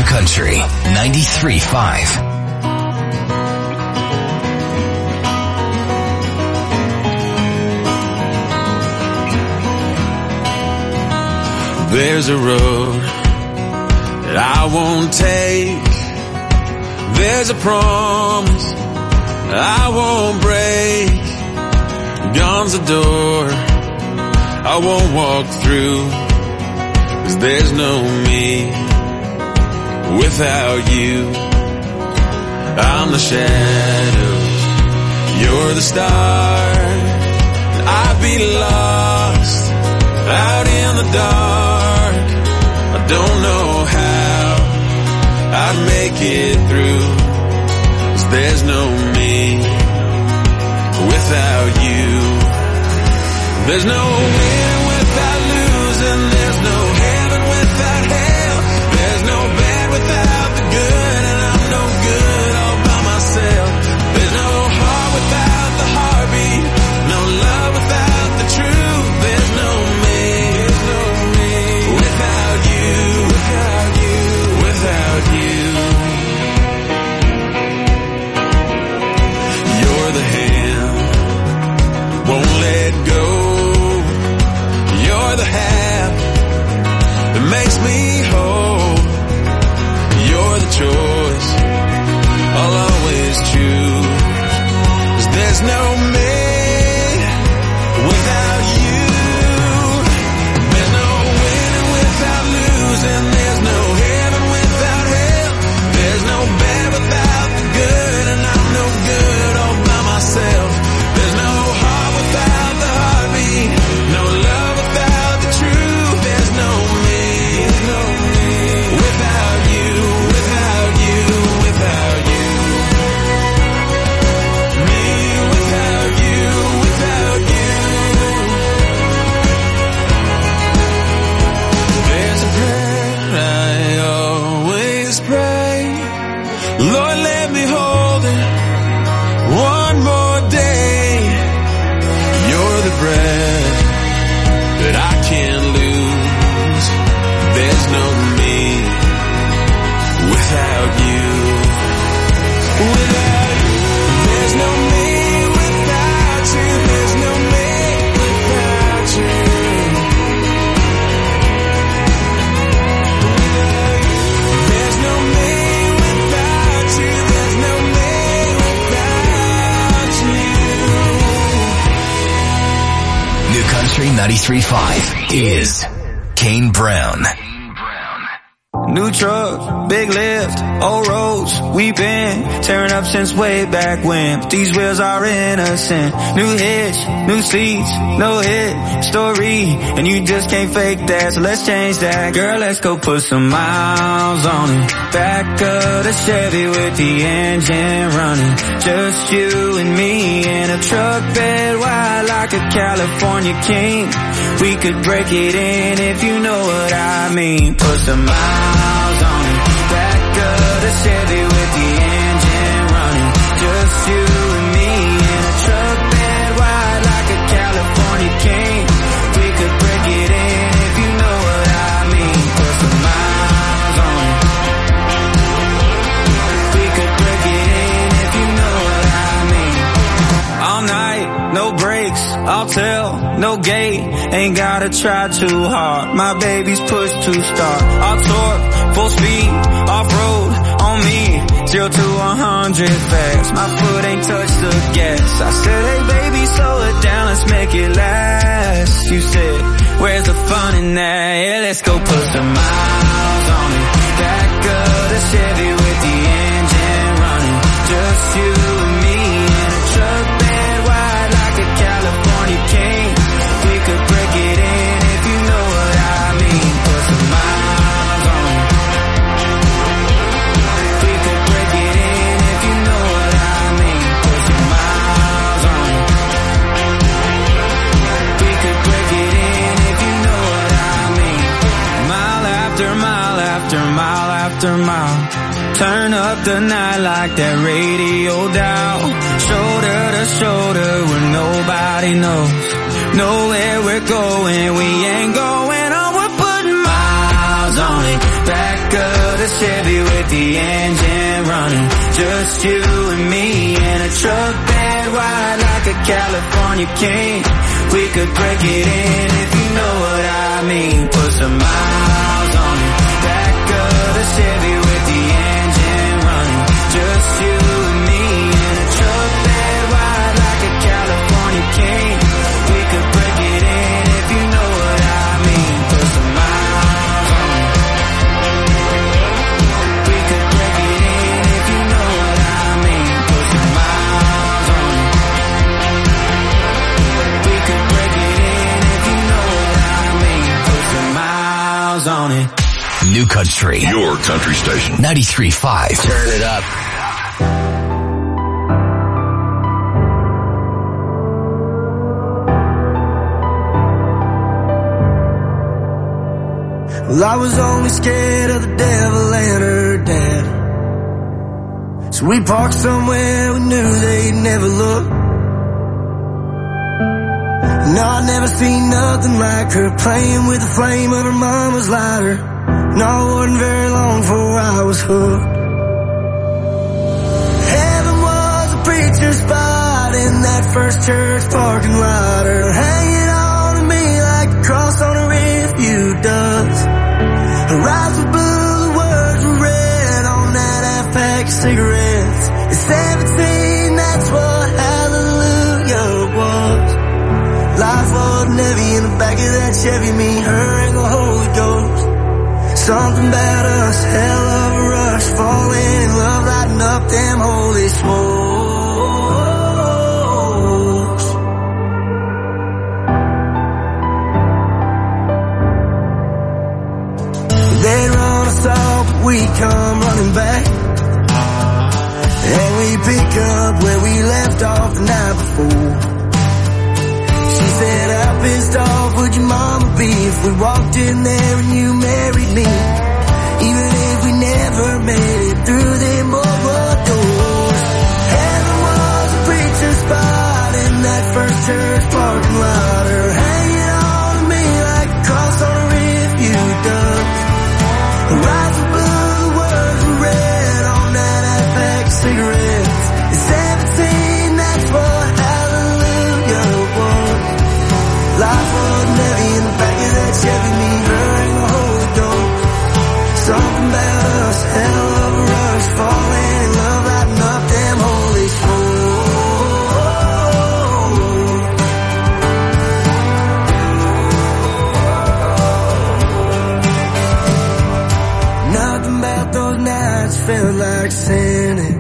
Country 93.5. There's a road that I won't take. There's a promise I won't break. Guns the door I won't walk through, 'cause there's no me without you. I'm the shadows, you're the stars. I'd be lost out in the dark. I don't know how I'd make it through, 'cause there's no me without you. There's no winning without losing. There's no heaven without hell. There's no bad without the good, and I'm no good all by myself. There's no heart without the heartbeat, no love without the truth. There's no me without you, without you, without you. You're the hand, won't let go. You're the half that makes me whole. You're the choice I'll always choose, 'cause there's no me without you. There's no winning without losing. There's no heaven without hell. There's no bad without the good, and I'm no good all by myself. There's no heart without the heartbeat, no love without the truth. There's no me without you, without you, without you. Me without you, without you. There's a prayer I always pray. Lord, let me hold it one more day. You're the breath that I can't lose. There's no me without you. Without you. There's no me without you. There's no me without you. Without you. There's no me without you. There's no me without you. New Country 93.5 is Kane Brown. New truck, big lift, old roads, we've been tearing up since way back when. But these wheels are innocent. New hitch, new seats, no hit story, and you just can't fake that, so let's change that. Girl, let's go put some miles on it. Back of the Chevy with the engine running. Just you and me in a truck bed wide like a California king. We could break it in if you know what I mean. Put some miles on it. Back of the Chevy with the engine running. Just you and me in a truck bed wide like a California king. We could break it in if you know what I mean. Put some miles on it. We could break it in if you know what I mean. All night, no brakes, I'll tell, no gate. Ain't gotta try too hard. My baby's push to start. I'll torque, full speed, off-road on me. 0 to 100 fast. My foot ain't touched the gas. I said, hey baby, slow it down, let's make it last. You said, where's the fun in that? Yeah, let's go put some miles on it. Back of the Chevy with the engine running. Just you and me in a truck bed wide like a California king. We could break it in if you know what I mean. Put some miles on it. We could break it in if you know what I mean. Put some miles on it. We could break it in if you know what I mean. Mile after mile after mile after mile. Turn up the night like that radio dial. Shoulder to shoulder where nobody knows. Know where we're going, we ain't going on. We're putting miles on it. Back of the the Chevy with the engine running. Just you and me in a truck bed wide like a California king. We could break it in if you know what I mean. Put some miles on it. Back of the Chevy with the engine running. Just you and me in a truck bed wide like a California king. We could break it in if you know what I mean. Put some miles on it. We could break it in if you know what I mean. Put some miles on it. We could break it in if you know what I mean. Put some miles on it. New Country. Your country station. 93.5. Turn it up. Well, I was only scared of the devil and her dad. So we parked somewhere we knew they'd never look. No, I never seen nothing like her playing with the flame of her mama's lighter. No, it wasn't very long before I was hooked. Heaven was a preacher's spot in that first church parking lot. Her hanging on to me like a cross on a rearview does. Her eyes were blue, the words were red on that half-pack of cigarettes. At 17, that's what hallelujah was. Life wasn't heavy in the back of that Chevy, me, her, and the Holy Ghost. Something about us, hell of a rush, falling in love, lighting up them holy smokes. They'd run us off, but we come running back. And we pick up where we left off the night before. She said, how pissed off would your mama be if we walked in there and you married me? Even if we never made it through them boardwalk doors. Heaven was a preacher's spot in that first church parking lot. Her hanging on to me like a cross on a rearview does. Her eyes were blue, the words were red on that half-pack of cigarettes. At 17, that's what hallelujah was. Life wasn't heavy in the back of that Chevy, me, her, and the Holy Ghost. Something about us, hell of a rush, falling in love, lighting up them holy smokes. Nothing about those nights felt like sinning.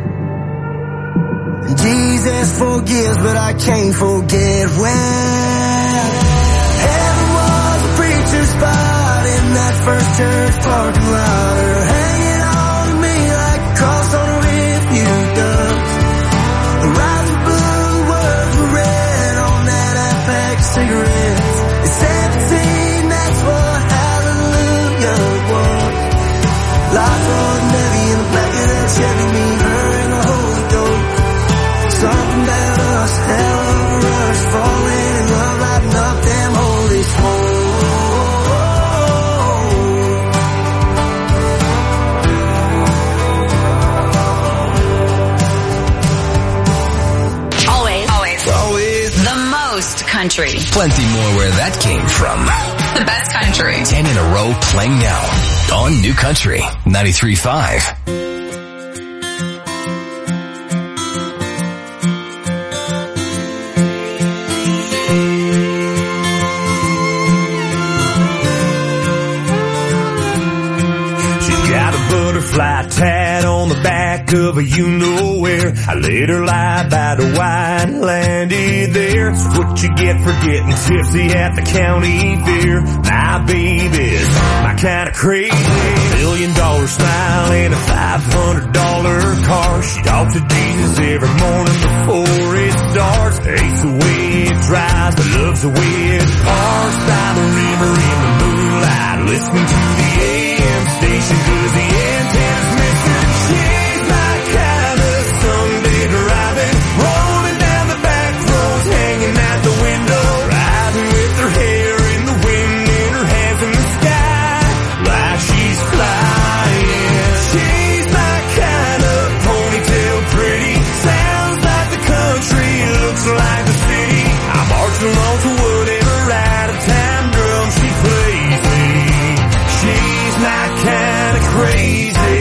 Jesus forgives, but I can't forget when heaven was a preacher's spot in that first church parking lot. Her hanging on to me like a cross on a rearview does. Her eyes were blue, the words were red on that half-pack of cigarettes. At 17, that's what hallelujah was. Life wasn't heavy in the back of that Chevy, me, her, and the Holy Ghost. Something about us, hell of a rush, falling in love, lighting up them holy smokes. Always. The most country. Plenty more where that came from. The best country. 10 in a row playing now on New Country 93.5. Butterfly tat on the back of a you-know-where. I let her lie by the wine, landed there. It's what you get for getting tipsy at the county fair. My baby's my kind of crazy. $1 million smile and a $500 car. She talks to Jesus every morning before it starts. Hates the way it drives, but loves the way it parks. By the river in the moonlight, listening to the AM station, 'cause the antenna's missing. She's my kind of Sunday driving, rolling down the back roads, hanging out the window, riding with her hair in the wind and her hands in the sky, like she's flying. crazy.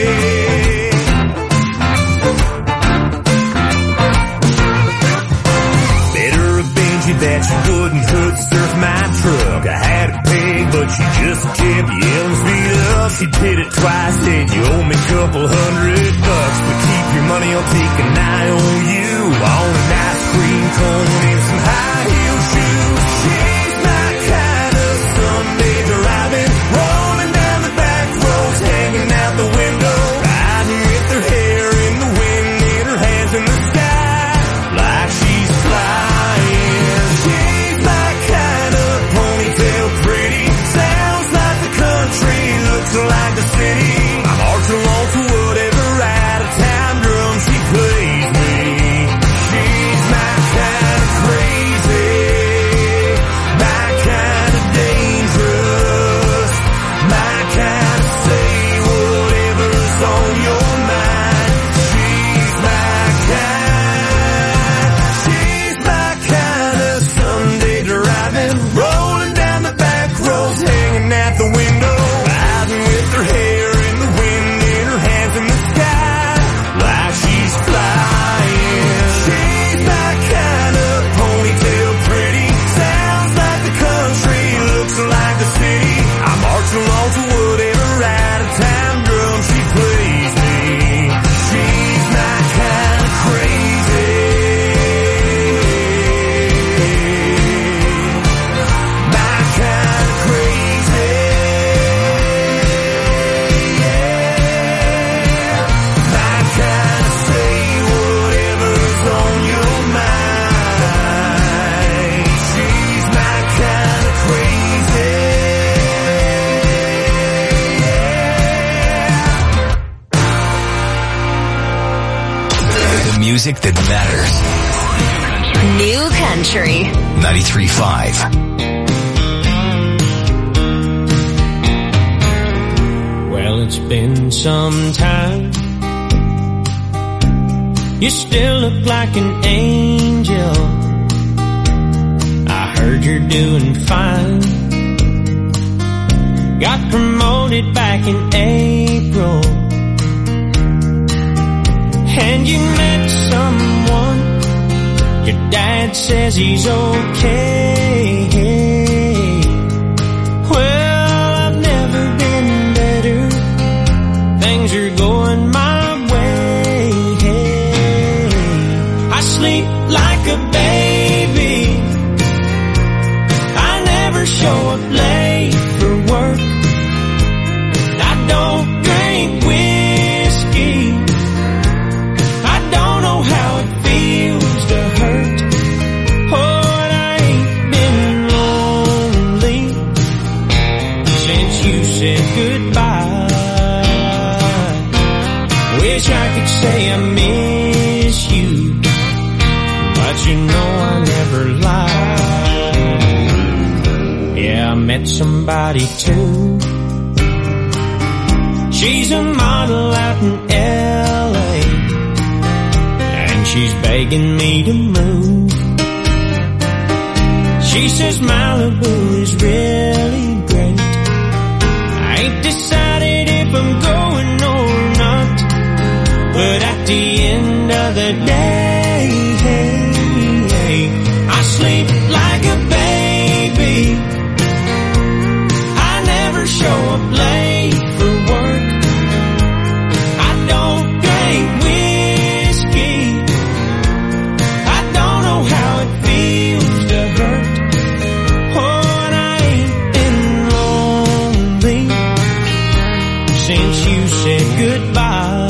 Better avenge you that you wouldn't hood surf my truck. I had a peg, but she just kept yelling speed up. She did it twice, said you owe me a couple $100. But keep your money, I'll take an eye on you. On an ice cream cone and some high heel shoes. She's my kind of Sunday driving, rolling down the back roads, hanging out the window, riding with her hair in the wind and her hands in the sky, like she's flying. She's my kind of ponytail pretty, sounds like the country, looks like the city. I march along to whatever out of town drum she plays me. She's my kind of crazy, my kind of dangerous, my kind of say whatever's on your mind. She's my kind of Sunday driving, rolling down the back roads, hanging out the window, riding with her hair in the wind and her hands in the sky, like she's flying. She's my kind of ponytail pretty, sounds like the country, looks like the city. I march along to whatever out of town drum she plays me. She's my kind of crazy, my kind of crazy, my kind of say whatever's on your mind. She's my kind of crazy. The music that matters. New Country. 93.5. Well, it's been some time. You still look like an angel. I heard you're doing fine. Got promoted back in April. And you met someone. Your dad says he's okay. Well, I've never been better. Things are going my way. I sleep like a baby. I never show up late for work. I don't drink whiskey. I don't know how it feels to hurt. Oh, and I ain't been lonely since you said goodbye. Wish I could say I miss you, but you know I never lie. Yeah, I met somebody too. She's a model out in L.A. and she's begging me to move. She says Malibu is really great. I ain't decided if I'm going or not, but at the end of the day, I sleep like a baby. I never show up late for work. I don't drink whiskey. I don't know how it feels to hurt. Oh, and I ain't been lonely since you said goodbye.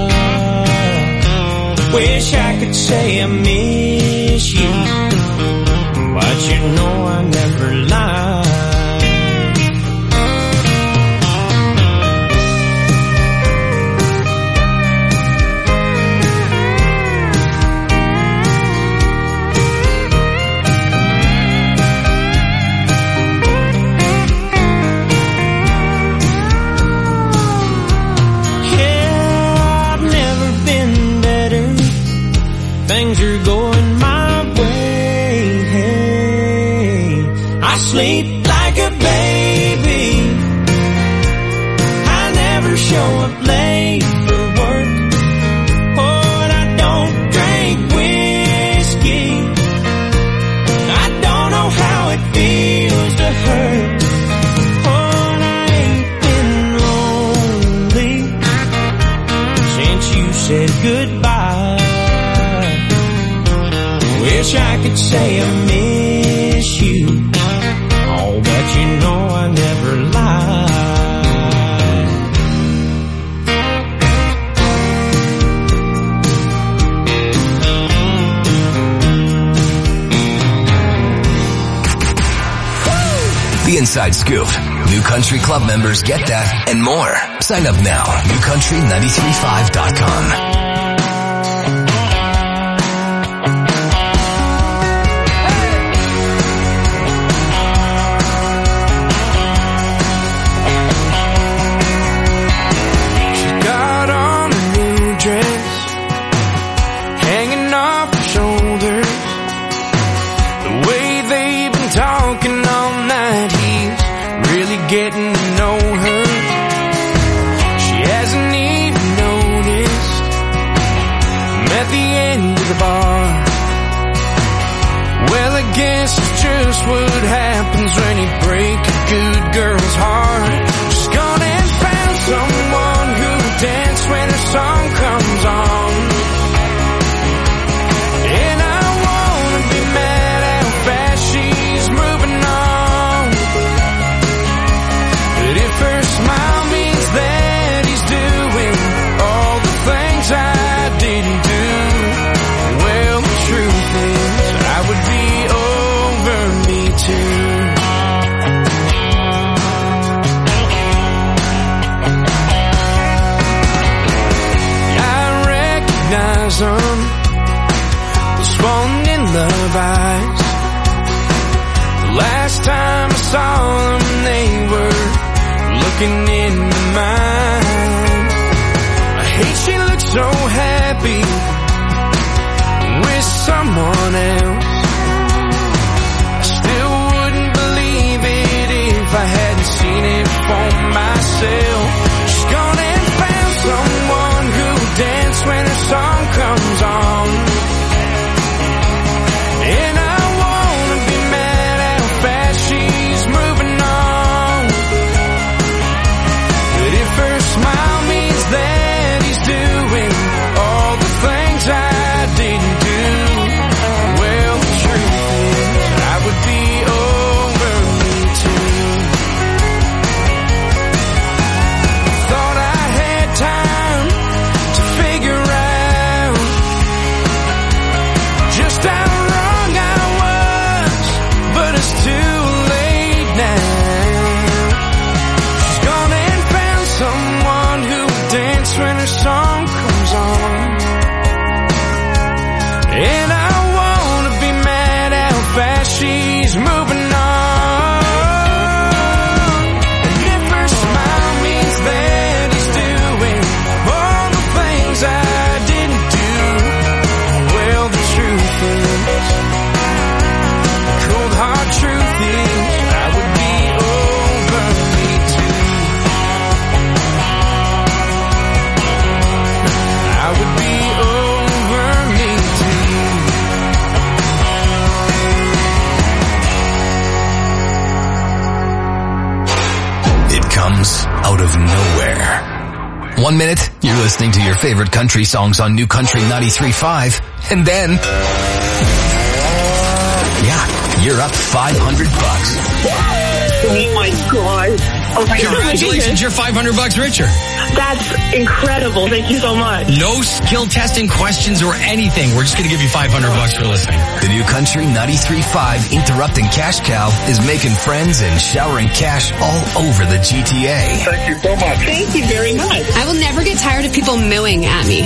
Wish I could say I miss you, but you know I never lie. Things are going my way. I sleep like a baby. I never show up late for work. Oh, and I don't drink whiskey. I don't know how it feels to hurt. Oh, and I ain't been lonely since you said goodbye. Wish I could say I miss you. Oh, but you know I never lied. The Inside Scoop. New Country Club members get that and more. Sign up now. NewCountry935.com. Getting to know her. She hasn't even noticed. I'm at the end of the bar. Well, I guess it's just what happens when you break a good girl's heart. She's gone and found someone who'll dance when her song comes on. And I wanna be mad how fast she's moving on. But if her smile means that he's doing all the things I didn't do, well, the truth is I would be over me too. I recognize them, those falling in love eyes. The last time I saw them, they were looking into mine. I hate she looks so happy with someone else. I still wouldn't believe it if I hadn't seen it for myself. She's gone and found someone who'll dance when her song comes on. And I wanna be mad how fast she's moving on. But if her smile means that he's doing all the things I didn't do, well, the truth is I would be over me too. Thought I had time to figure out just how wrong I was, but it's too late now. She's gone and found someone who'll dance when her song comes on. And I wanna be mad how fast she's moving on. And if her smile means that he's doing all the things I didn't do, well, the truth is, the cold hard truth is, I would be over me too. I would be over me too. It comes out of nowhere. 1 minute, you're listening to your favorite country songs on New Country 93.5, and then, yeah, you're up $500. Oh my God. Oh my God. Congratulations, you're $500 richer. That's incredible. Thank you so much. No skill testing questions or anything. We're just going to give you $500 for listening. The New Country 93.5 Interrupting Cash Cow is making friends and showering cash all over the GTA. Thank you so much. Thank you very much. I will never get tired of people mooing at me.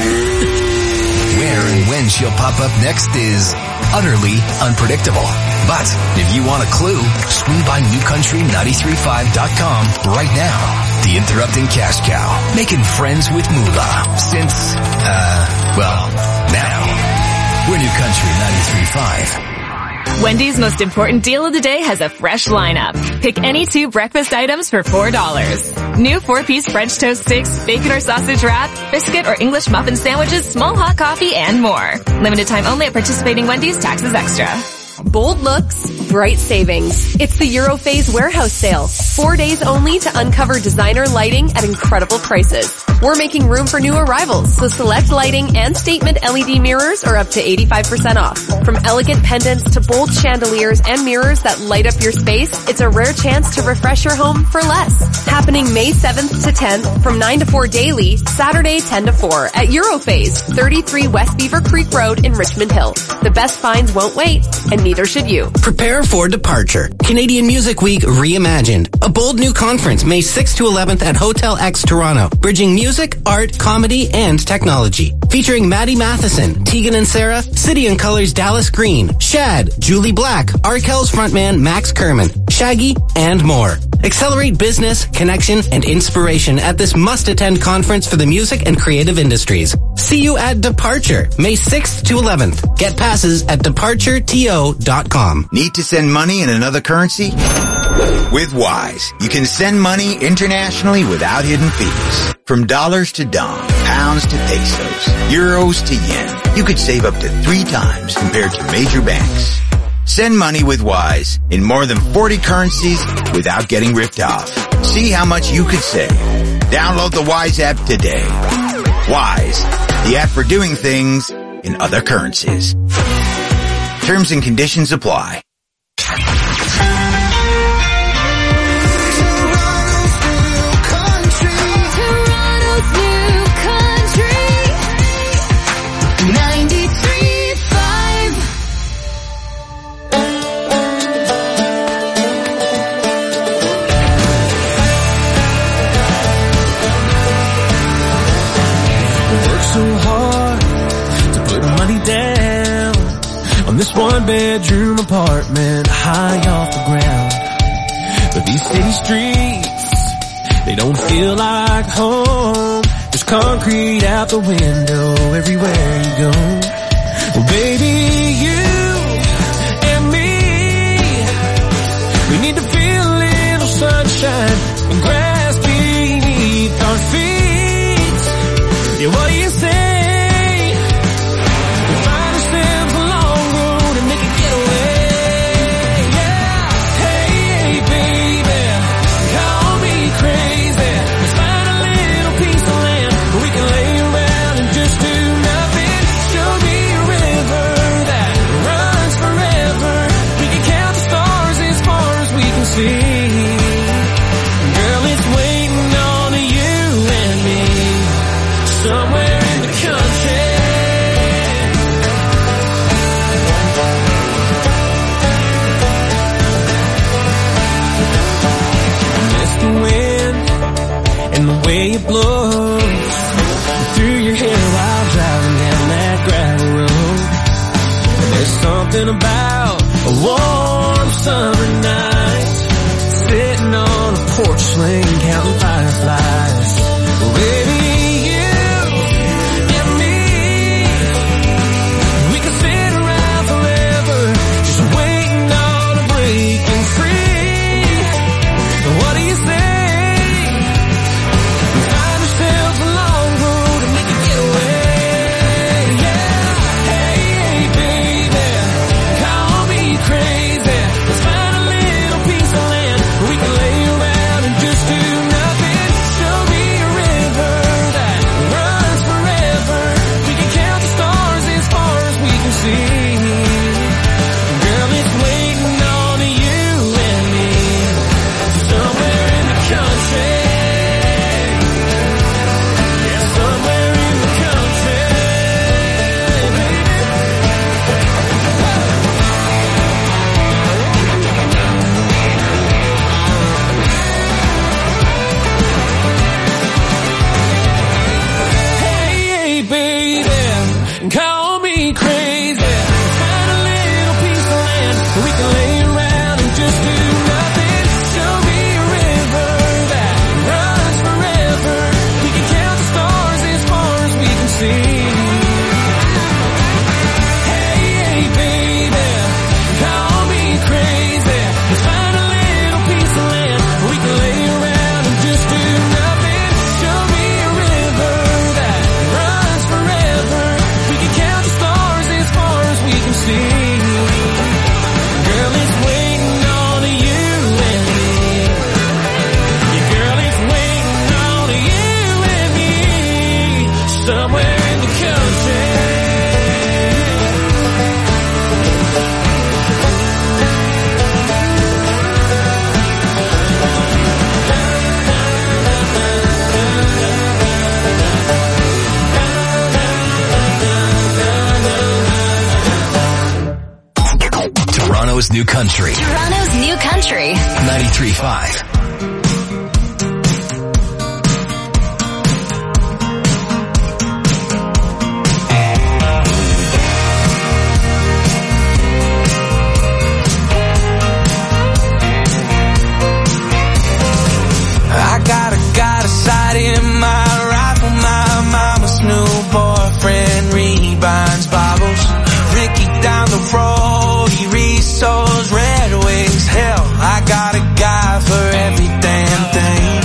Where and when she'll pop up next is utterly unpredictable. But if you want a clue, swing by NewCountry935.com right now. The Interrupting Cash Cow, making friends with Moolah since, well, now. We're New Country 93.5. Wendy's most important deal of the day has a fresh lineup. Pick any 2 breakfast items for $4. New 4-piece French toast sticks, bacon or sausage wrap, biscuit or English muffin sandwiches, small hot coffee, and more. Limited time only at participating Wendy's, taxes extra. Bold looks, bright savings. It's the Europhase warehouse sale. 4 days only to uncover designer lighting at incredible prices. We're making room for new arrivals, so select lighting and statement LED mirrors are up to 85% off. From elegant pendants to bold chandeliers and mirrors that light up your space, it's a rare chance to refresh your home for less. Happening May 7th to 10th from 9 to 4 daily, Saturday 10 to 4 at Europhase, 33 West Beaver Creek Road in Richmond Hill. The best finds won't wait, and neither should you. Prepare for departure. Canadian Music Week Reimagined. A bold new conference May 6th to 11th at Hotel X Toronto, bridging music, art, comedy, and technology. Featuring Maddie Matheson, Tegan and Sarah, City and Colors Dallas Green, Shad, Julie Black, Arkells frontman Max Kerman, Shaggy, and more. Accelerate business, connection, and inspiration at this must-attend conference for the music and creative industries. See you at Departure, May 6th to 11th. Get passes at departureto.com. Need to send money in another currency? With Wise, you can send money internationally without hidden fees. From dollars to dong, pounds to pesos, euros to yen, you could save up to 3 times compared to major banks. Send money with Wise in more than 40 currencies without getting ripped off. See how much you could save. Download the Wise app today. Wise, the app for doing things in other currencies. Terms and conditions apply. This 1-bedroom apartment high off the ground. But these city streets, they don't feel like home. There's concrete out the window everywhere you go. Well, baby, you and me, we need to feel a little sunshine and grass beneath our feet. Yeah, what do you say? It blows through your hair while driving down that gravel road. There's something about a warm summer night, sitting on a porch swing counting fireflies. Well, baby, you and me, we could sit around forever, just waiting on a breaking free. What do you say? We can lay around and just do Toronto's new country. Toronto's new country. 93.5. Got a sight in my rifle. My mama's new boyfriend rebinds bottles. Ricky down the road, he resold Red Wings. Hell, I got a guy for every damn thing.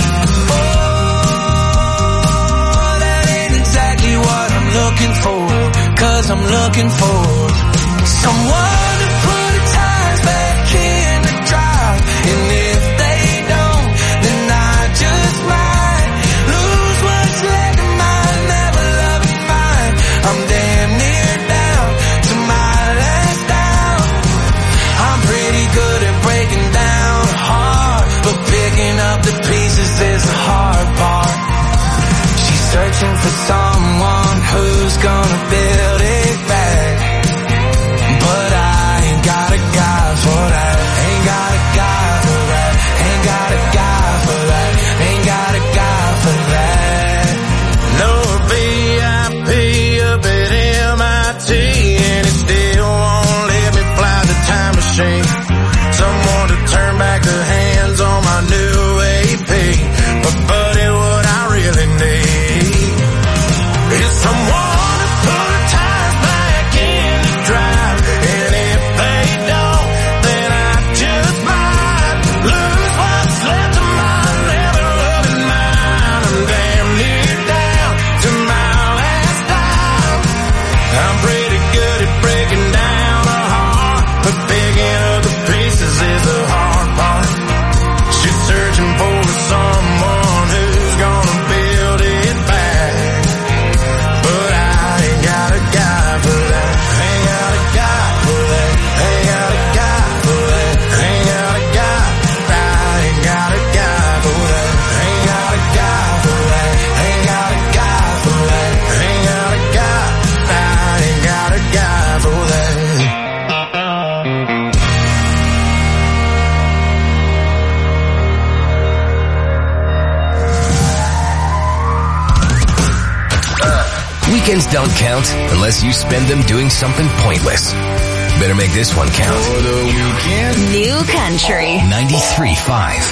Oh, that ain't exactly what I'm looking for. 'Cause I'm looking for someone to put the tires back in the drive. And if they don't, then I just might lose what's left of mine. Never loving mine. I'm damn near down to my last down. I'm pretty good at breaking down hard, but picking up the pieces is the hard part. She's searching for someone who's gonna build it back, but I ain't got a guy for that. Ain't got a guy for that. Ain't got a guy for that. Ain't got a guy for that. No VIP up at MIT, and it still won't let me fly the time machine. Someone to turn back the hands on my new AP. But buddy, what I really need is someone to put the tires back in the drive. And if they don't, then I just might lose what's left of my never loving mine. I'm damn near down to my last dime. I'm pretty good at breaking down a heart, but picking up the pieces is the hard part. She's searching for someone who's gonna build it back, but I ain't got a guy for that. Ain't got a guy for that. Ain't got a guy for that. Ain't got a guy. I ain't got a guy for that. Ain't got a guy for that. Ain't got a guy for that. Ain't got a guy. I ain't got a guy for that. Weekends don't count unless you spend them doing something pointless. Better make this one count. For the weekend. New country. 93.5.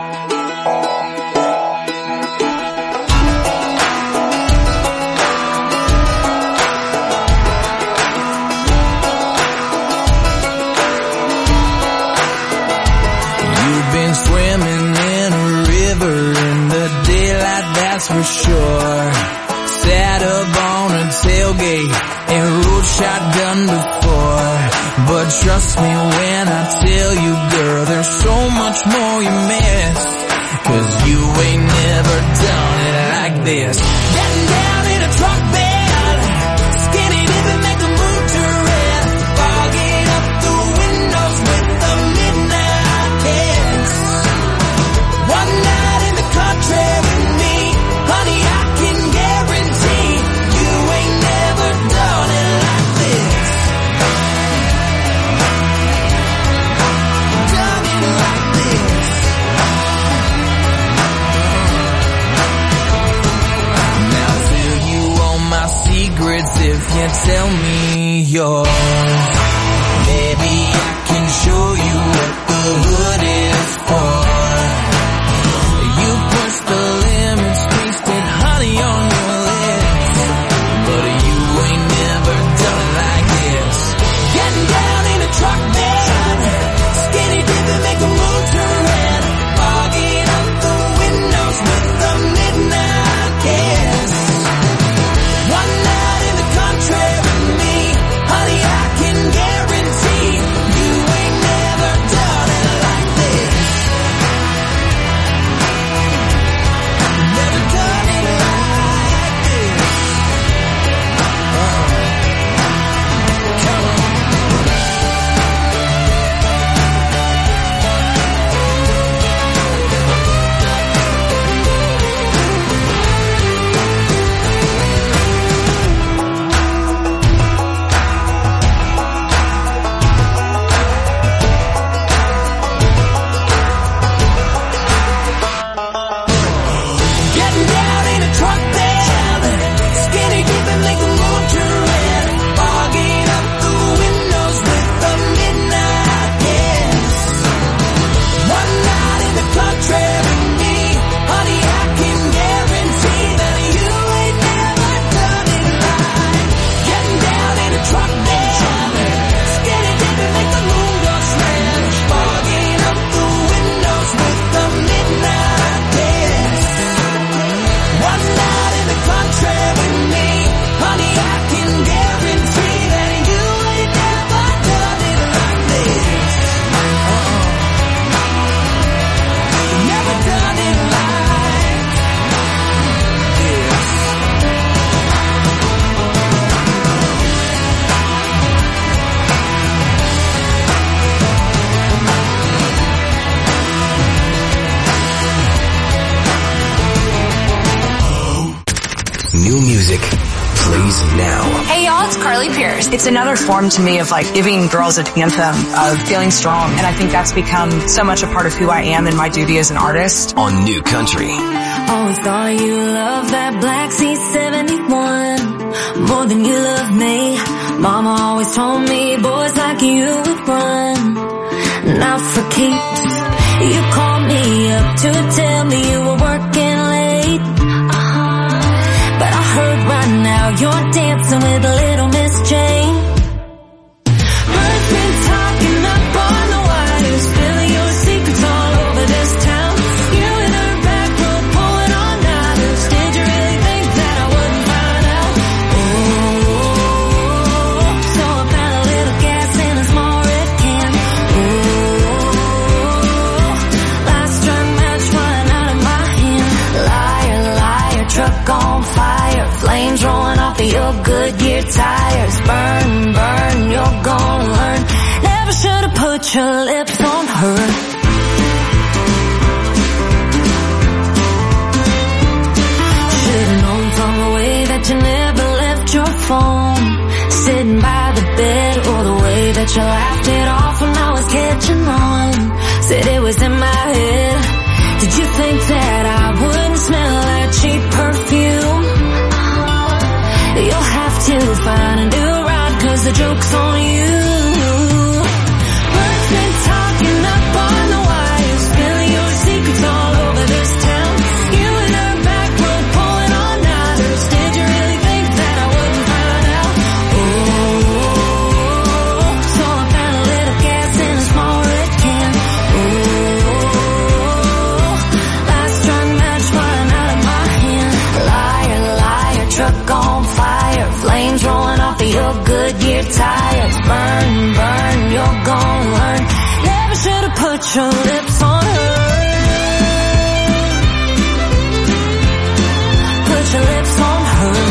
You've been swimming in a river in the daylight, that's for sure. Sat up on a tailgate and rode shotgun before. But trust me when I tell you, girl, there's so much more you miss. 'Cause you ain't never done it like this. Getting down in a truck bed, skinny dipping, make the mood to red. Fogging up the windows with the midnight kiss. One night in the country with me, honey, I can guarantee you ain't never done it like this. Done it like this. Now tell you all my secrets if you tell me yours. Maybe I can show you what the hood is for. You push the lemons, tasted honey on your lips, but you ain't never done it like this. Getting down in a truck bed, skinny dipping, make the mood turn red. Fogging up the windows with the midnight kiss. One night in the country with me, honey, I can New music plays now. Hey y'all, it's Carly Pierce. It's another form to me of like giving girls an anthem of feeling strong. And I think that's become so much a part of who I am and my duty as an artist. On New Country. Always thought you loved that Black C71 more than you love me. Mama always told me boys like you would run, not for keeps. You called me up to tell me you were working late, but I heard right now you're dancing with little Miss Jane. Birds been talking up on the wires, spilling your secrets all over this town. You in her back row pulling on dollars. Did you really think that I wouldn't find out? Oh, so I found a little gas in a small red can. Oh, last drunk match running out of my hand. Liar, liar, truck on fire, flames rolling off of your Goodyear tires. Burn, burn, you're gonna learn. Never should have put your lips on her. Should've known from the way that you never left your phone, sitting by the bed, or the way that you laughed it off when I was catching on. Said it was in my head. Did you think that I wouldn't smell that cheap perfume? You'll have to find a new ride, 'cause the joke's on you. Birds been talking up on the wires, spilling your secrets all over this town. You in her back row pulling on dollars. Did you really think that I wouldn't find out? Oh, so I found a little gas in a small red can. Oh, last drunk match running out of my hand. Liar, liar, truck on fire, flames rolling off of your Goodyear tires. Burn, burn, you're gonna learn. Never should have put your lips on her. Put your lips on her.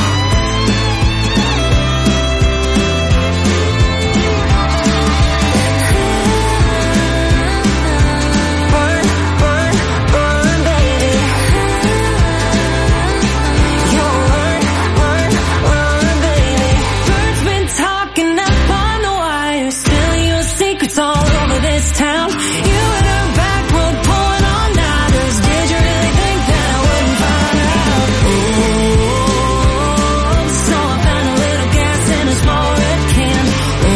Burn, burn, burn, baby. You'll learn, burn, burn, baby. Birds been talking up on the wire, spilling your secrets all over this town. You in her back row pulling on dollars. Did you really think that I wouldn't find out? Oh, so I found a little gas in a small red can. Oh,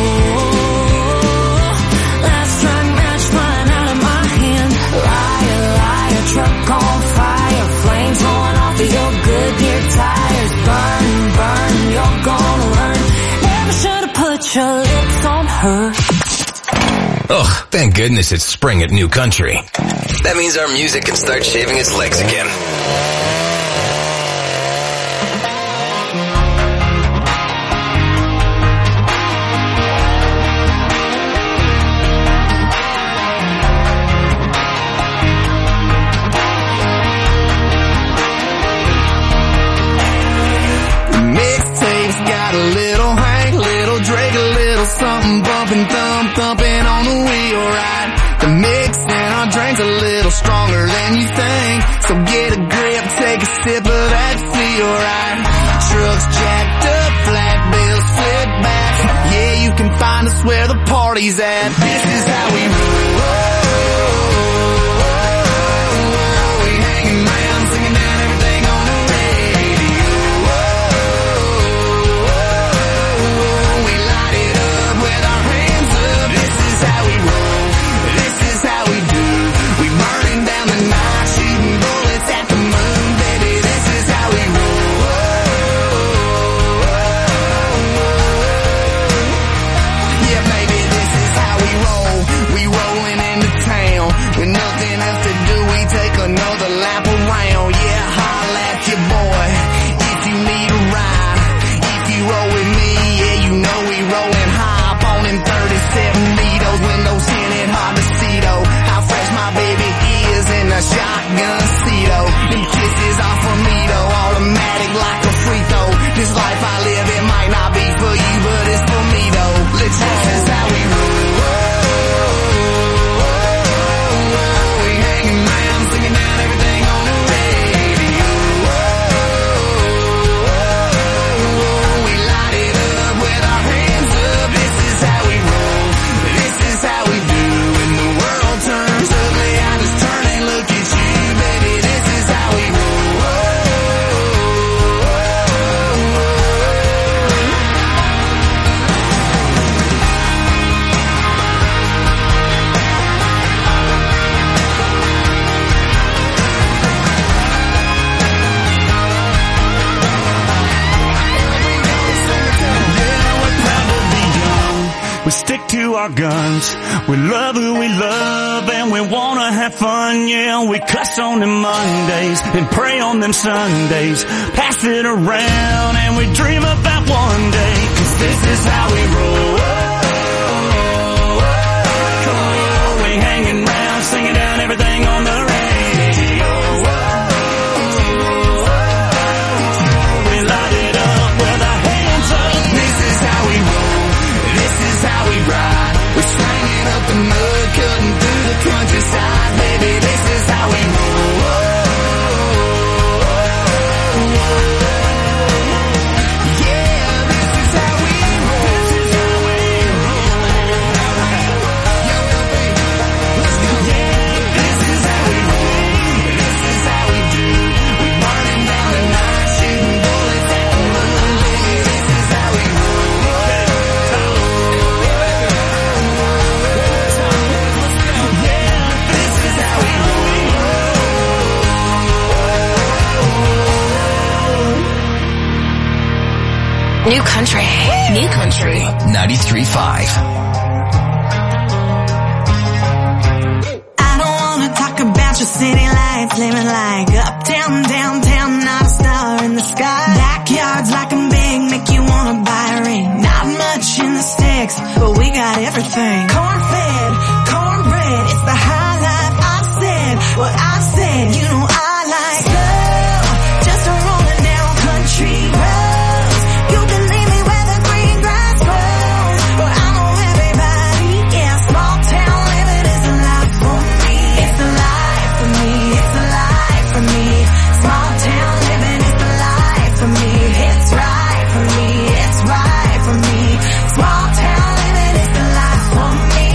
last drunk match running out of my hand. Liar, liar, truck on fire, flames rolling off of your Goodyear tires. Burn, burn, you're gonna learn. Never should have put your lips on her. Ugh, thank goodness it's spring at New Country. That means our music can start shaving its legs again. Mixtape's got a little Hank, little Drake, a little something bumping, thumping on the wheel, right? The mix in our drink's a little stronger than you think, so get a grip, take a sip of that feel, right? Trucks jacked up, flat bills flip back. Yeah, you can find us where the party's at. This is how we roll. We hanging around, singing down everything on the radio. We light it up with our hands up. This is how we roll. This is how we do. We burning down the night, shooting bullets at the moon, baby. This is how we roll. Yeah, baby, this is how we roll. We rolling into We stick to our guns. We love who we love and we wanna have fun, yeah. We cuss on them Mondays and pray on them Sundays. Pass it around and we dream about one day. 'Cause this is how we roll. Come on, we hanging round, singing down everything on the radio. We light it up with our hands up. This is how we roll. This is how we ride. We're slanging up the mud, cutting through the countryside. Baby, this is how we roll. Yeah, this is how we roll. This is how we roll. Let's go. Yeah, this is how we roll. This is how we do. We're burning down the night, shooting bullets at the moon. Baby, this is how we roll. New country. New country. 93.5. I don't wanna talk about your city lights, living like uptown, downtown, not a star in the sky. Backyards like I'm big, make you wanna buy a ring. Not much in the sticks, but we got everything. Corn-fed, cornbread, it's the high life. I said what I said, you know I like slow, just a rolling down country roads. You can leave me where the green grass grows, but I know everybody, yeah, small town living is a life for me. It's a life for me, it's a life for me. Small town living is the life for me. It's right for me, it's right for me. Small town living is the life for me.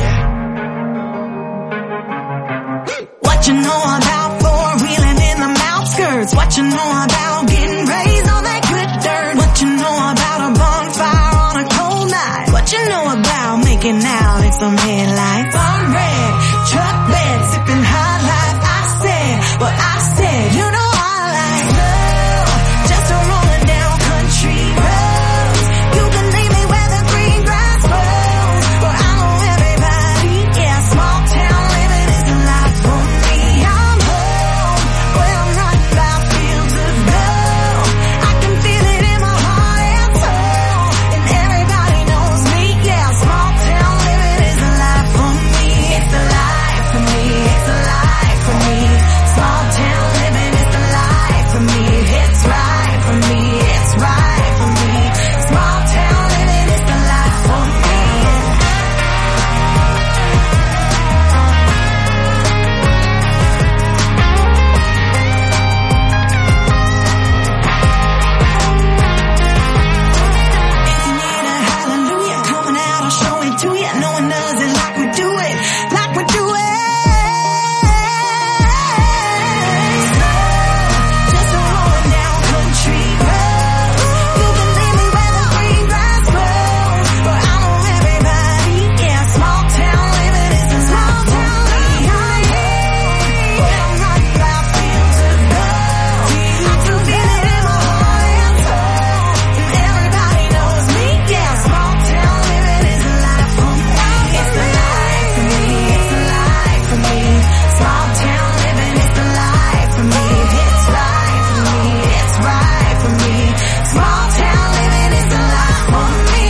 What you know about four-wheeling in the outskirts? What you know about getting raised on that good dirt? What you know about a bonfire on a cold night? What you know about making out in some headlights? Farm bread, truck bed, sipping high life. I said what I said, you know I like love, just a rolling down country roads. You can leave me where the green grass grows, but I know everybody, yeah, small town living is a life for me. I'm home, where I'm riding by fields of gold. I can feel it in my heart and soul, and everybody knows me, yeah, small town living is a life for me. It's a life for me, it's a life for me. Small town living is the life for me. It's right for me, it's right for me. Small town living is the life for me. If you need a hallelujah coming out, I'll show it to you. No one does it like we do it, like we do it. Just a rolling down country road. You can leave me where the green grass grows, but I know everybody, yeah, small town living is a small town living. Where I'm riding by fields of gold. I can feel it in my heart and soul, and everybody knows me, yeah, small town living is a life for me. It's the life for me, it's the life for me. Small town living is the life for me. It's right for me, it's right for me. Small town living is the life for me.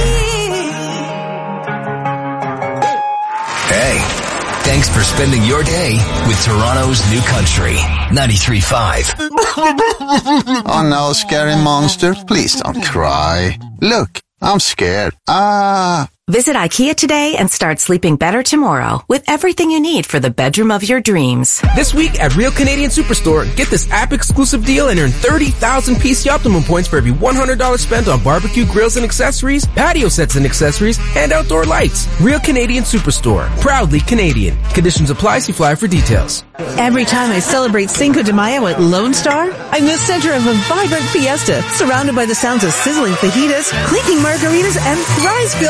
Hey, thanks for spending your day with Toronto's New Country. 93.5. Oh no, scary monster, please don't cry. Look, I'm scared. Visit IKEA today and start sleeping better tomorrow with everything you need for the bedroom of your dreams. This week at Real Canadian Superstore, get this app-exclusive deal and earn 30,000 PC Optimum points for every $100 spent on barbecue grills and accessories, patio sets and accessories, and outdoor lights. Real Canadian Superstore. Proudly Canadian. Conditions apply. See flyer for details. Every time I celebrate Cinco de Mayo at Lone Star, I'm the center of a vibrant fiesta, surrounded by the sounds of sizzling fajitas, clinking margaritas, and prize-filled piñatas.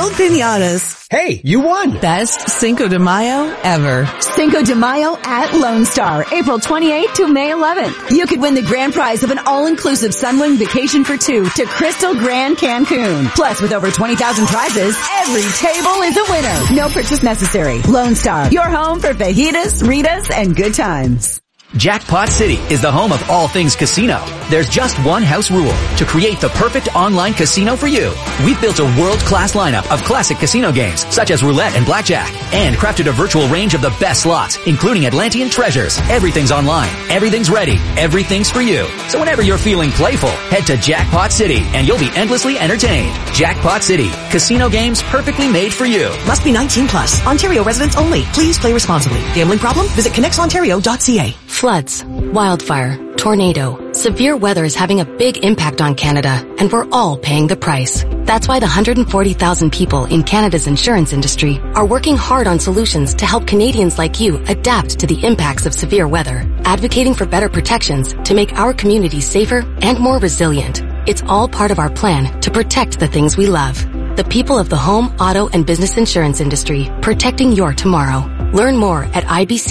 Miatas. Hey, you won! Best Cinco de Mayo ever. Cinco de Mayo at Lone Star, April 28th to May 11th. You could win the grand prize of an all-inclusive Sunwing vacation for two to Crystal Grand Cancun. Plus, with over 20,000 prizes, every table is a winner. No purchase necessary. Lone Star, your home for fajitas, Ritas, and good times. Jackpot City is the home of all things casino. There's just one house rule: to create the perfect online casino for you. We've built a world-class lineup of classic casino games, such as roulette and blackjack, and crafted a virtual range of the best slots, including Atlantean Treasures. Everything's online, everything's ready, everything's for you. So whenever you're feeling playful, head to Jackpot City and you'll be endlessly entertained. Jackpot City, casino games perfectly made for you. Must be 19 plus. Ontario residents only. Please play responsibly. Gambling problem? Visit connectsontario.ca. Floods, wildfire, tornado. Severe weather is having a big impact on Canada, and we're all paying the price. That's why the 140,000 people in Canada's insurance industry are working hard on solutions to help Canadians like you adapt to the impacts of severe weather, advocating for better protections to make our communities safer and more resilient. It's all part of our plan to protect the things we love. The people of the home, auto, and business insurance industry, protecting your tomorrow. Learn more at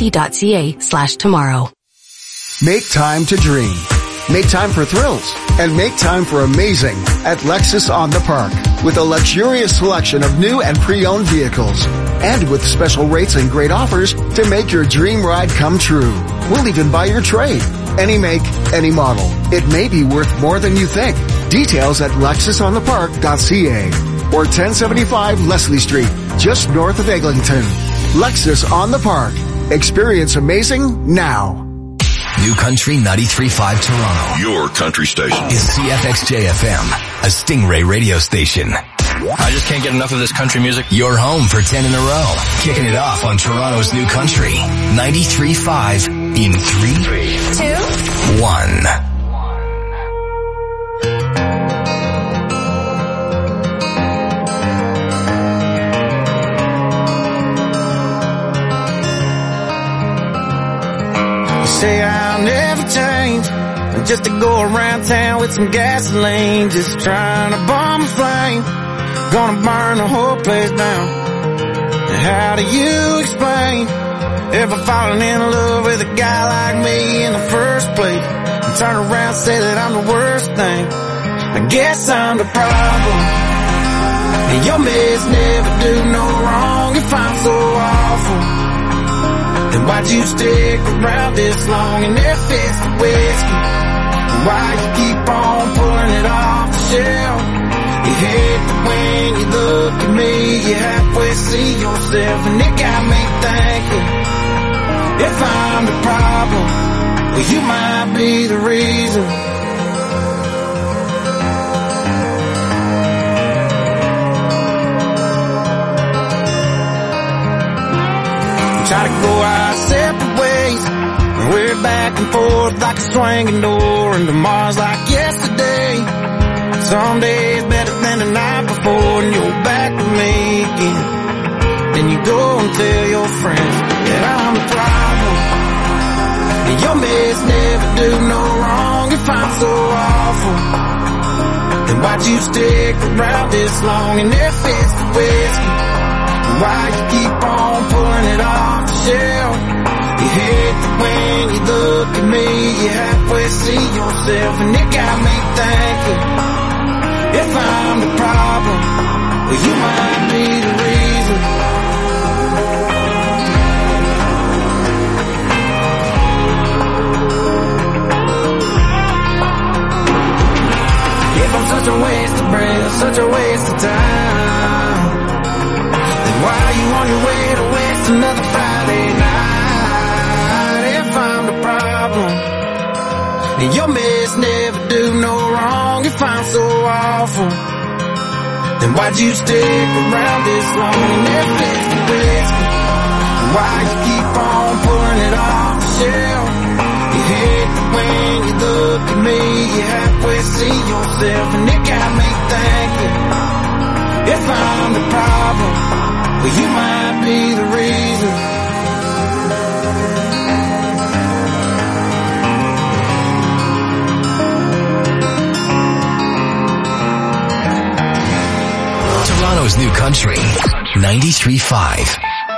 ibc.ca/tomorrow. Make time to dream. Make time for thrills. And make time for amazing at Lexus on the Park. With a luxurious selection of new and pre-owned vehicles. And with special rates and great offers to make your dream ride come true. We'll even buy your trade. Any make, any model. It may be worth more than you think. Details at lexusonthepark.ca or 1075 Leslie Street, just north of Eglinton. Lexus on the Park. Experience amazing now. New Country 93.5 Toronto. Your country station. Is CFXJ-FM, a Stingray radio station. I just can't get enough of this country music. You're home for 10 in a row. Kicking it off on Toronto's New Country 93.5 in 3, 2, 1. Say I'll never change, just to go around town with some gasoline, just trying to bomb a flame, gonna burn the whole place down. How do you explain ever falling in love with a guy like me in the first place, and turn around and say that I'm the worst thing? I guess I'm the problem, and your mess never do no wrong. If I'm so awful, then why'd you stick around this long? And if it's the whiskey, why you keep on pulling it off the shelf? You hate that when you look at me, you halfway see yourself. And it got me thinking, if I'm the problem, well, you might be the reason. Try to go our separate ways, and we're back and forth like a swinging door, and tomorrow's like yesterday. Some days better than the night before, and you're back with me again. Then you go and tell your friends that I'm the problem, and your mess never do no wrong. If I'm so awful, then why'd you stick around this long? And if it's the whiskey, why you keep on pulling it off the shelf? You hate that when you look at me, you halfway see yourself. And it got me thinking, if I'm the problem, well, you might be the reason. If I'm such a waste of breath, such a waste of time, why are you on your way to waste another Friday night? If I'm the problem, and your mess never do no wrong. If I'm so awful, then why'd you stick around this long? And if it's the whiskey, why you keep on pulling it off the shelf? You hate that when you look at me, you halfway see yourself. And it got me thinking, if I'm the problem, well, you might be the reason. Toronto's New Country, 93.5.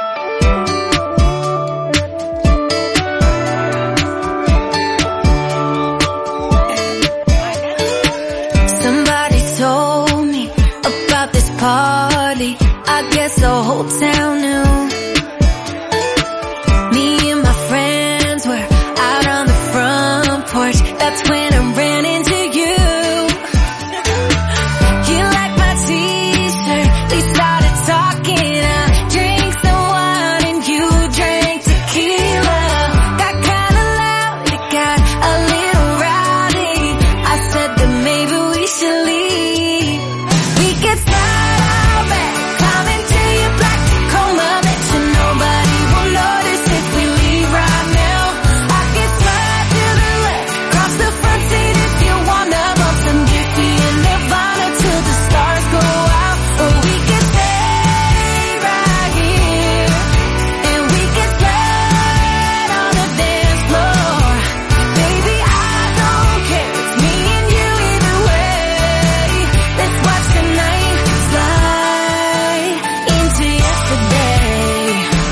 Somebody told me about this party. I guess the whole town knew. Me and my friends were out on the front porch. That's when I ran into you. You liked my t-shirt. We started talking. I drank some wine and you drank tequila. Got kinda loud, it got a little rowdy. I said that maybe we should leave. We could slide out back, climb into your black Tacoma. Bet you nobody will notice if we leave right now. I can slide to the left, cross the front seat if you wanna. Bump some Jiffy and Nirvana till the stars go out. Or we could stay right here, and we could slide on the dance floor. Baby, I don't care, it's me and you either way. Let's watch the night slide into yesterday.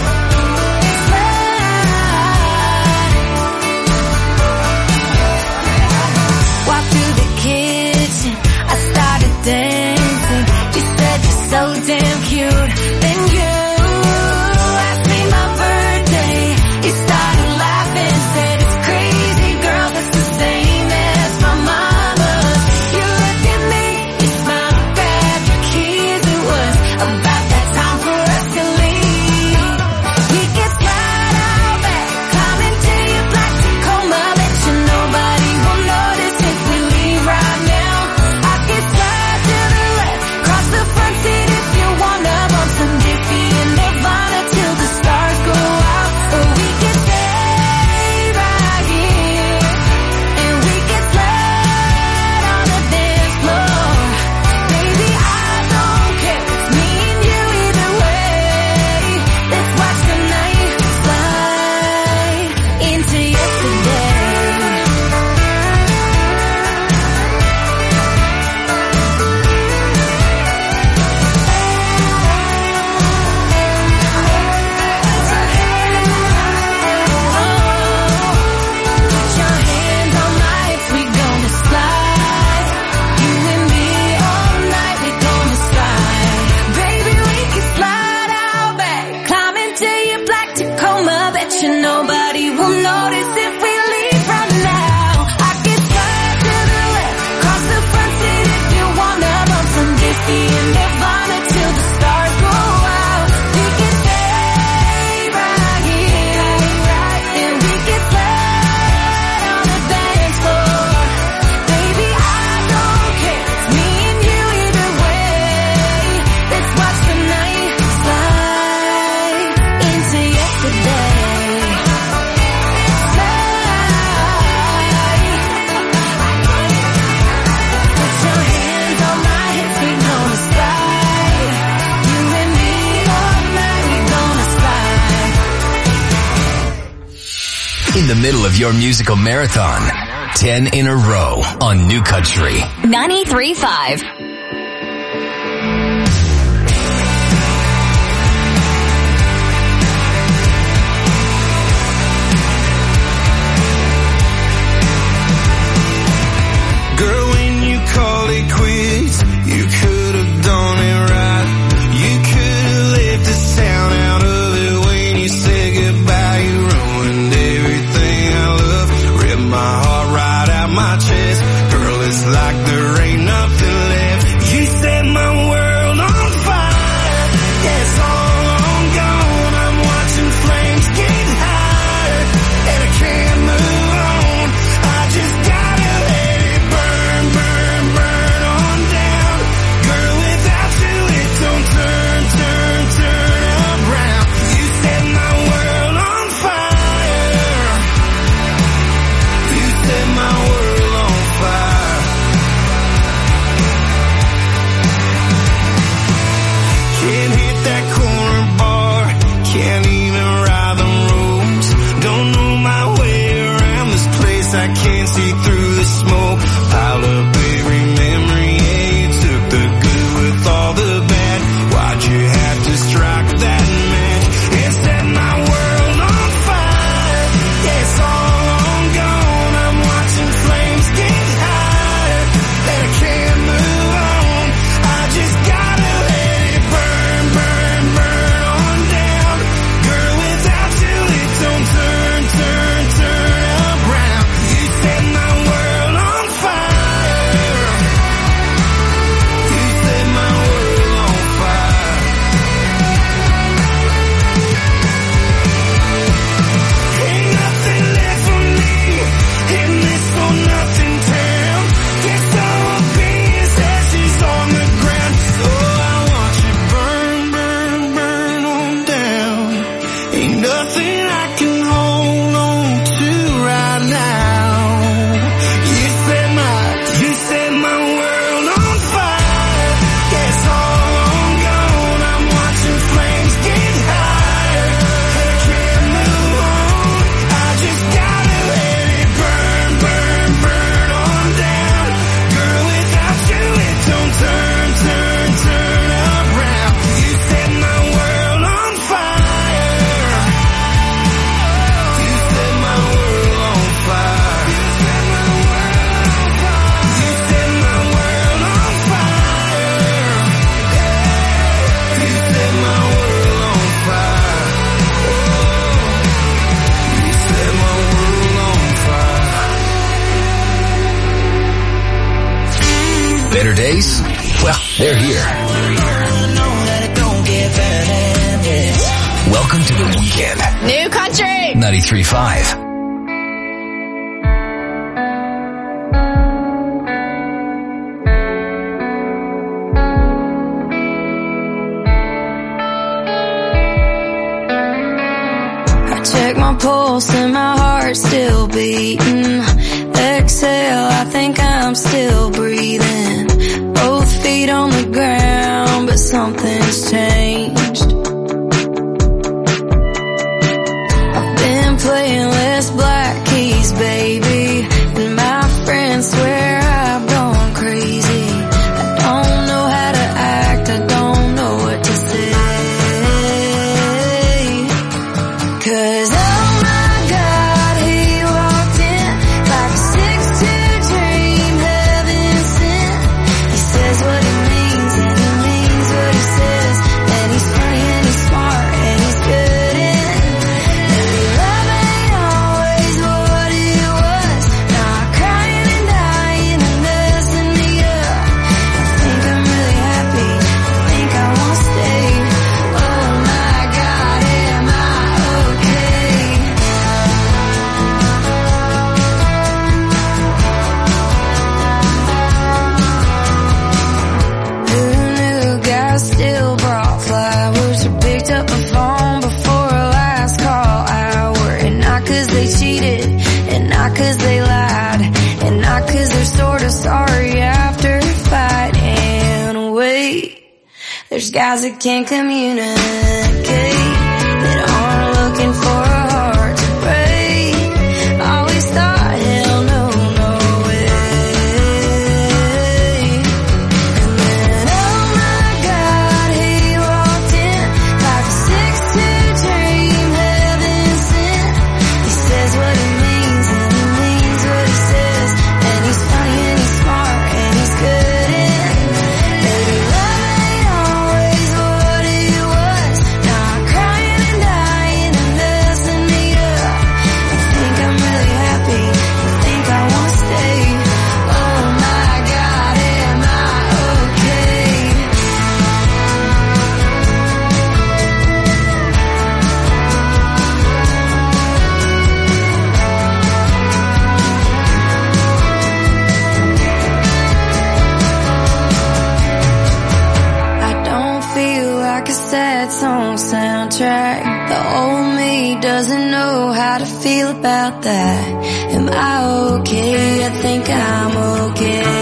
Walk through the kitchen, I started dancing. You said you're so damn cute. Then you asked me my birthday. You started laughing, said it's crazy, girl, that's the same as my mama's. You looked at me, you smiled, grabbed your keys. It was about that time for us to leave. We could slide out back, climb into your black Tacoma. Bet you nobody will notice if we leave right now. I could slide to the left, cross the front seat if you wanna. Bump some Jiffy and Nirvana till the stars go out. Or we could stay right here, and we could slide on the dance floor. Baby, I don't care, it's me and you either way. Let's watch the night slide into yesterday. Put your hands on my hips, we gonna slide. You and me all night, we gonna slide. Baby, we can slide out back, climb into your black Tacoma. Bet you nobody will notice if we leave right now. I can slide to the left, cross the front seat if you wanna. Bump some Jiffy and Nirvana till the stars go out. We can stay right here, and we can slide on the dance floor. Baby, I don't care, it's me and you either way. Let's watch the night slide into yesterday. Put your hands on my hips, we gonna slide. You and me all night, we gonna slide. In the middle of your musical marathon, 10 in a row on New Country. 93.5. Girl, when you called it quits, you could have done it right. You could have left the sound out of it when you said goodbye. You ruined everything I love, ripped my heart right out my chest. Girl, it's like there ain't nothing left. You set my world on fire. Yeah, it's all gone. I'm watching flames get higher, and I can't move on. I just gotta let it burn, burn, burn on down. Girl, without you it don't turn, turn, turn around. You set my world on fire. You set my world on fire. Better days? Well, they're here. Welcome to the weekend. New Country. 93.5. Check my pulse and my heart's still beating. Exhale, I think I'm still breathing. Both feet on the ground, but something's changed. I've been playing less black keys, baby, and my friends swear I've gone crazy. I don't know how to act, I don't know what to say. 'Cause oh my God, he walked in like a 6'2" dream, heaven sent. He says what he means and he means what he says. And he's funny and he's smart and he's good in. Maybe love ain't always what it was. Now I'm crying and dying and messing me up. I think I'm really happy, I think I won't stay. Oh my God, am I okay? Who knew guys still brought flowers or picked up the phone before a last call hour? And not 'cause they cheated, and not 'cause they lied, and not 'cause they're sorta sorry after a fight. And wait, there's guys that can't communicate, that aren't looking for a heart to break. Always thought, hell no, no way. And then oh my God, he walked in like a 6'2" dream, heaven sent. He says what he means and he means what he says. And he's funny and he's smart and he's good in. Maybe love ain't always what it was. Now I'm crying and dying and messing me up. I think I'm really happy, I think I won't stay. Oh my God, am I okay? I don't feel like a sad song soundtrack. The old me doesn't know how to feel about that. Am I okay? I think I'm okay.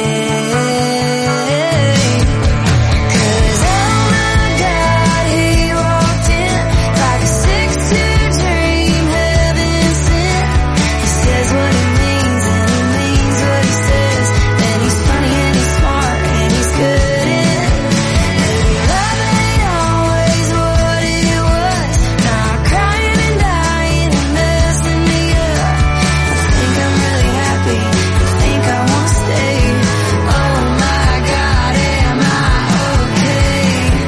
'Cause oh my God, he walked in like a 6'2" dream, heaven sent. He says what he means and he means what he says. And he's funny and he's smart and he's good in. Maybe love ain't always what it was. Now I'm crying and dying and messing me up. I think I'm really happy, I think I won't stay. Oh my God, am I okay?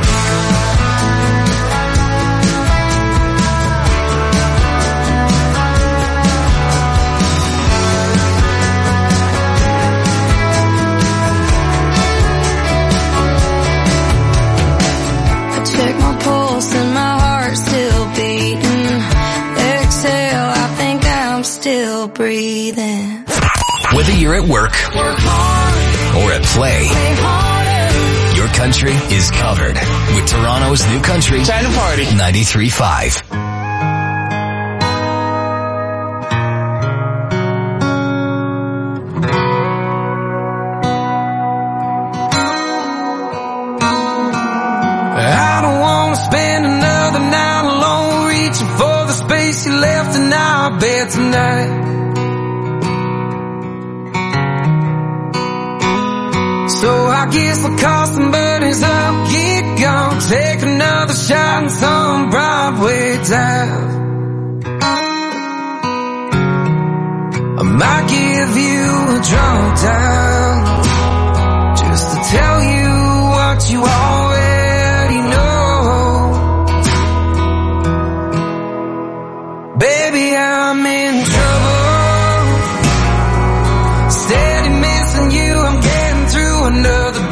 I check my pulse and my heart's still beating. Exhale, I think I'm still breathing. Whether you're at work or at play, your country is covered with Toronto's New Country. Time to party. 93.5. I don't wanna spend another night alone, reaching for the space you left in our bed tonight. So I guess I'll call some buddies up, get gone, take another shot in some Broadway dive. I might give you a drunk dial, just to tell you what you already know. Baby, I'm in trouble, steady missing you, I'm getting through another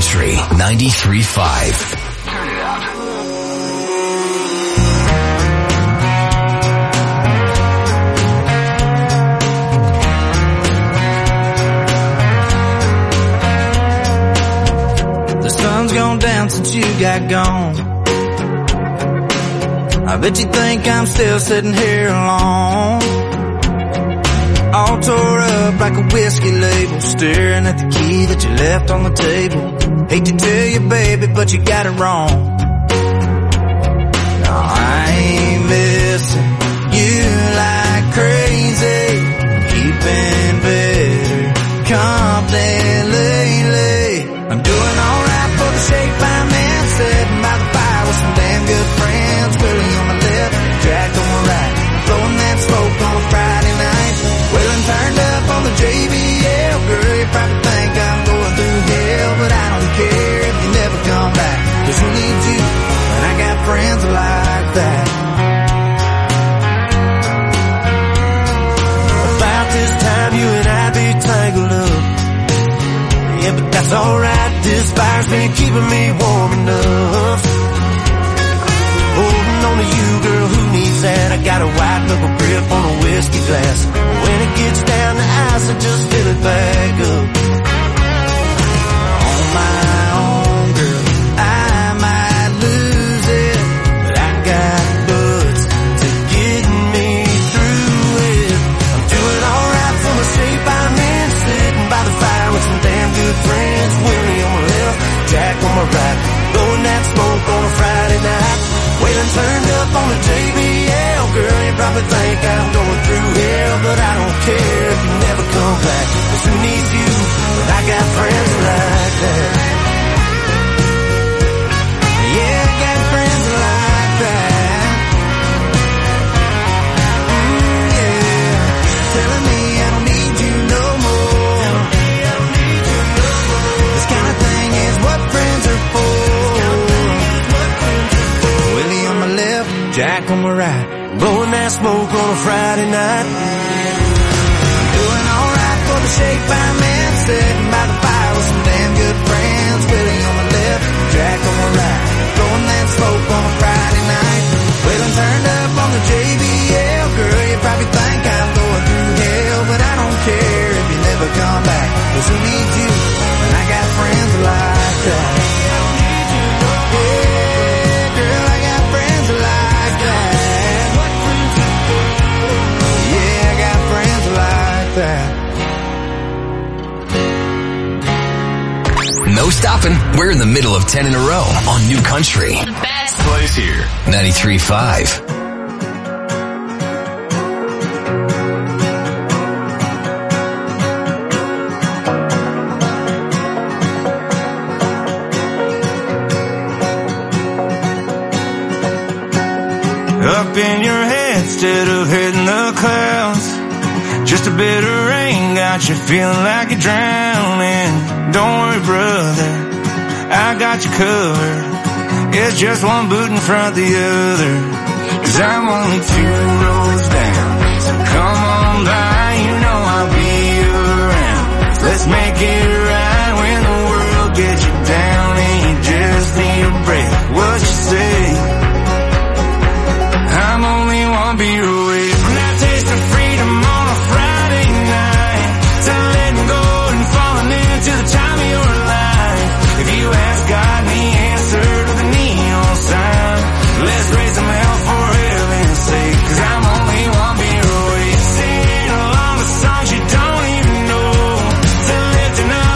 Country 93.5. Turn it up. The sun's gone down since you got gone. I bet you think I'm still sitting here alone, all tore up like a whiskey label, staring at the key that you left on the table. Hate to tell you, baby, but you got it wrong. No, I ain't missing you like crazy, keeping better company lately. I'm doing alright for the shape I'm in, sitting by the fire with some damn good friends. Willie on my left, Jack on my right, blowing that smoke on a Friday night. Wheeling turned up on the JBL. Girl, you probably think I'm going through hell, but I don't care if you never come back, 'cause who needs you when I got friends like that? About this time you and I be tangled up. Yeah, but that's alright, this fire's been keeping me warm enough. Holding on to you, girl, who needs that? I got a white knuckle grip on a whiskey glass. When it gets down to ice, I just fill it back up. On my own, girl, I might lose it, but I got buds to get me through it. I'm doing alright for the shape I'm in, sitting by the fire with some damn good friends. Willie on my left, Jack on my right, blowing that smoke on a Friday night. Wailing turned up on the JBL. Girl, you probably think I'm going through hell, but I don't care if you never come back, 'cause who needs you when I got friends like that? Yeah, I got friends like that. Yeah, telling me I don't need you no more. This kind of thing is what friends are for. Willie on my left, Jack on my right, blowing that smoke on a Friday night. Doing alright for the shape I'm in, sitting by the fire with some damn good friends. Willie on my left, Jack on my right, blowing that smoke on a Friday night. Wailing turned up on the JBL. Girl, you probably think I'm going through hell, but I don't care if you never come back, 'cause who needs you when I got friends like that? No stopping. We're in the middle of 10 in a row on New Country. The best place here. 93.5. Up in your head instead of hitting the clouds. Just a bit of rain got you feeling like you're drowning. Don't worry, brother, I got you covered. It's just one boot in front of the other, 'cause I'm only 2 roads down. So come on by, you know I'll be around. Let's make it right when the world gets you down and you just need a break. What you say? I'm only one beer away from that taste of freedom on a Friday night, to letting go and falling into the time of your life. If you ask God and He answered with a neon sign, let's raise them hell for heaven's sake, 'cause I'm only one beer away. Singing along the songs you don't even know, to lifting up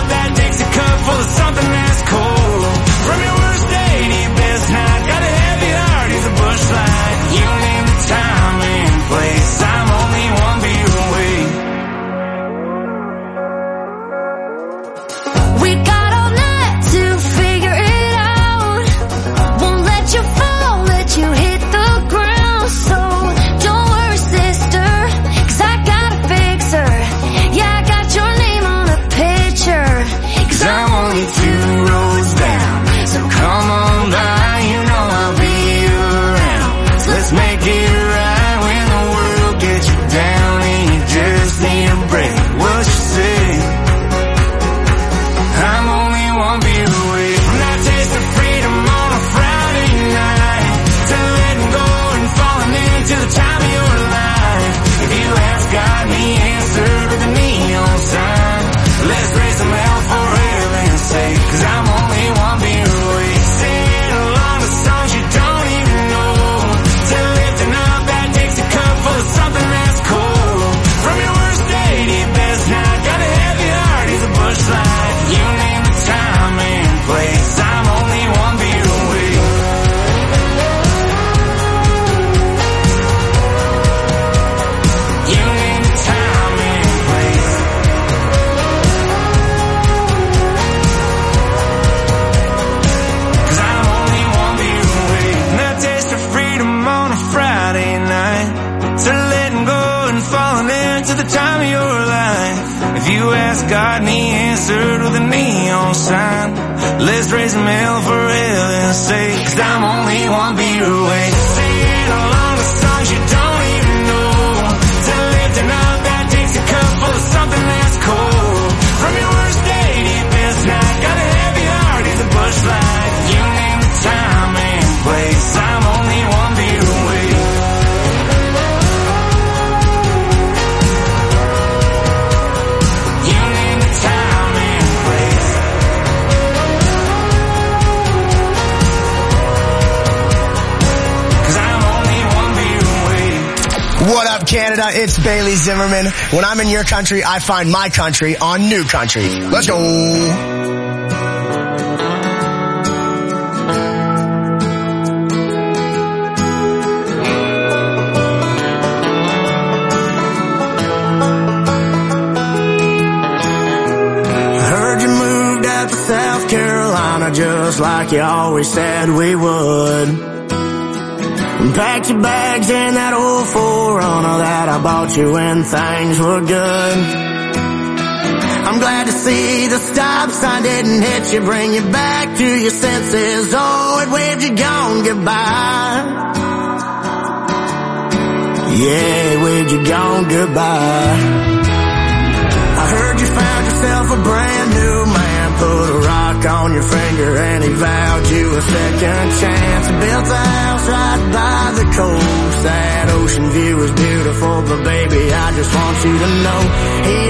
bush life. You name the time and place, I'm only one beer away. You name the time and place. 'Cause I'm only one beer away. And I taste of freedom on a Friday night, to letting go and falling into the time of your life. If you ask God and he answered with a neon sign, let's raise him hell for heaven's sake. 'Cause I'm only one beer away. Singing along the songs you don't even know, to lifting up that Dixie cup full of something that's cold. From your worst day to your best night, got a heavy heart, it's a bush life. You name the time and place, I'm only one beer away. You name the time and place. What up, Canada? It's Bailey Zimmerman. When I'm in your country, I find my country on New Country. Let's go. Heard you moved out to South Carolina just like you always said we would. And packed your bags in that old 4Runner that I bought you when things were good. I'm glad to see the stop sign didn't hit you, bring you back to your senses. Oh, it waved you gone goodbye. Yeah, it waved you gone goodbye. I heard you found yourself a brand new man, put a rock on your finger and he vowed you a second chance. He built a house right by the coast. That ocean view is beautiful, but baby, I just want you to know he